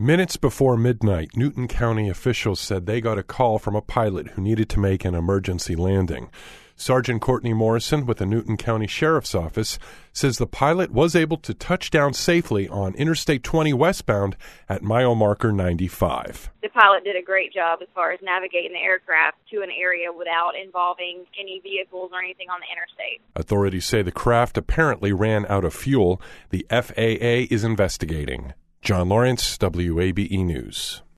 Minutes before midnight, Newton County officials said they got a call from a pilot who needed to make an emergency landing. Sergeant Courtney Morrison with the Newton County Sheriff's Office says the pilot was able to touch down safely on Interstate 20 westbound at mile marker 95. The pilot did a great job as far as navigating the aircraft to an area without involving any vehicles or anything on the interstate. Authorities say the craft apparently ran out of fuel. The FAA is investigating. John Lawrence, WABE News.